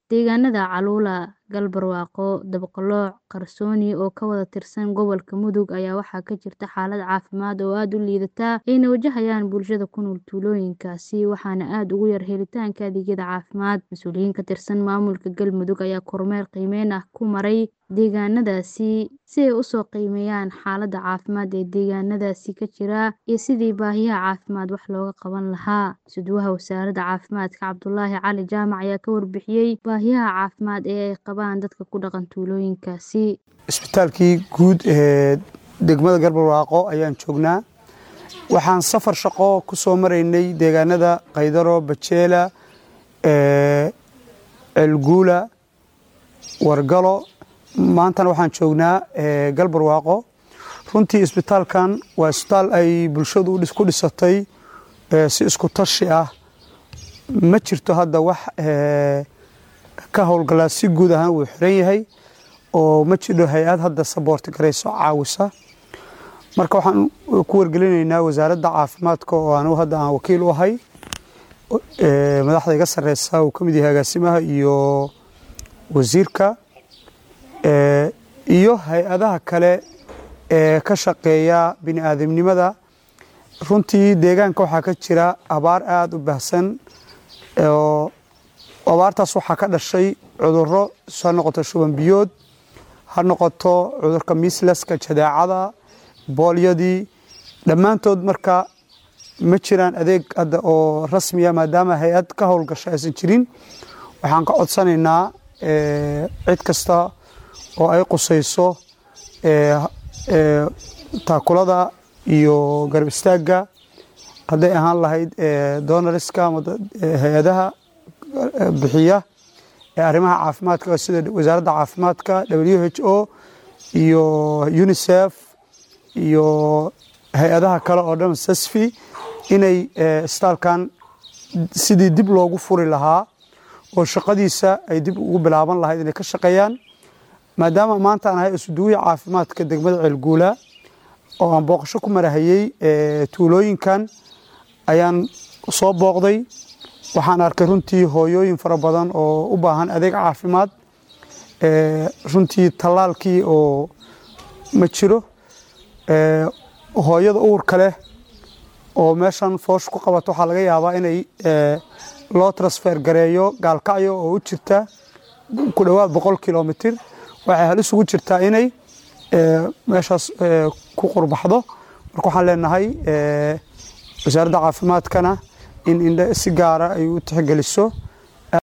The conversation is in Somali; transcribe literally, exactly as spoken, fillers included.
deegaanada Caluula, Galbarwaaqo, Dabaqalooc, Qarsooni oo ka wada tirsan gobolka Mudug ayaa waxaa ka jirta xaalad caafimaad oo aad u liidata ayna wajahayaan bulshada ku nool tuulooyinkaasi waxaana aad ugu yar helitaanka adeegyada caafimaad. Mas'uuliyiin ka tirsan maamulka Galmudug ayaa kormeer qiimeyn ah ku maray deegaanadaasi si ay u soo qiimeeyaan xaaladda caafimaad ee deegaanadaasi ka jira iyo sidii baahiyaha caafimaad wax looga qaban lahaa. Suduwaha Wasaaradda Caafimaadka Cabdulaahi Cali Jaamac ayaa ka warbixiyay baahiyaha caafimaad ee ay qabaan dadka ku dhaqan tuulooyinkaasi. Isbitaalkii guud ee degmada Galbarwaaqo ayaan joognaa. Waxaan safar shaqo ku soo maraynay deegaanada Qaydaro, Bajeela, ee Elguula, Wargalo. Maantana waxaan joognaa ee Galbarwaaqo. Runtii isbitaalkan waa isbitaal ay bulshadu ku dhisatay si isku tashi ah. Ma jirto hadda wax ee ka howlgala si guud ahaan uu xiran yahay oo ma jiro hay'ad hadda support gareyso caawisa. Marka waxaan ku wargelinaynaa wasaaradda caafimaadka oo aan hadda aan wakiil u ahay ee madaxda iga sareysa oo kamid yahay agaasimaha iyo wasiirka ee iyo hay'adaha kale ee ka shaqeeya bini'aadamnimada. Runtii deegaanka waxaa ka jira abaar aad u baahsan oo abaartaas waxaa ka dhashay cudurro soo noqotay shuban biyood, ha noqoto cudurka measleska, jadeecada, boolyadii. Dhammaantood marka ma jiraan adeeg hadda oo rasmi ah maadaama hay'ad ka howlgasho aysan jirin. Waxaan ka codsanaynaa ee cid kasta oo ay qusayso ee ee taakulada iyo garab istaaga hadday ahaan lahayd ee donorska ama hay'adaha bixiya ee arrimaha caafimaadka sida wasaaradda caafimaadka, W H O iyo UNICEF iyo hay'adaha kale oo dhan SASFI inay isbitaalkan sidii dib loogu furi lahaa oo shaqadiisa ay dib ugu bilaaban lahayd inay ka shaqeeyaan. Maadaama maanta aan ahay isuduwiga caafimaadka degmada Elguula oo aan booqasho ku marahayay ee tuulooyinkan ayaan soo booqday. Waxaan arkay runtii hooyooyin fara badan oo u baahan adeeg caafimaad ee runtii talaalkii oo ma jiro ee hooyada uurka leh oo meeshan foosh ku qabato waxaa laga yaabaa inay ee loo transfer gareeyo Gaalkacyo oo u jirta ku dhawaad boqol kiiloomitir. waxay halis ugu jirtaa inay ee meeshaas ku qurbaxdo. Marka waxaan leenahay ee wasaaradda caafimaadkana in indha si gaar ah ay u tixgeliso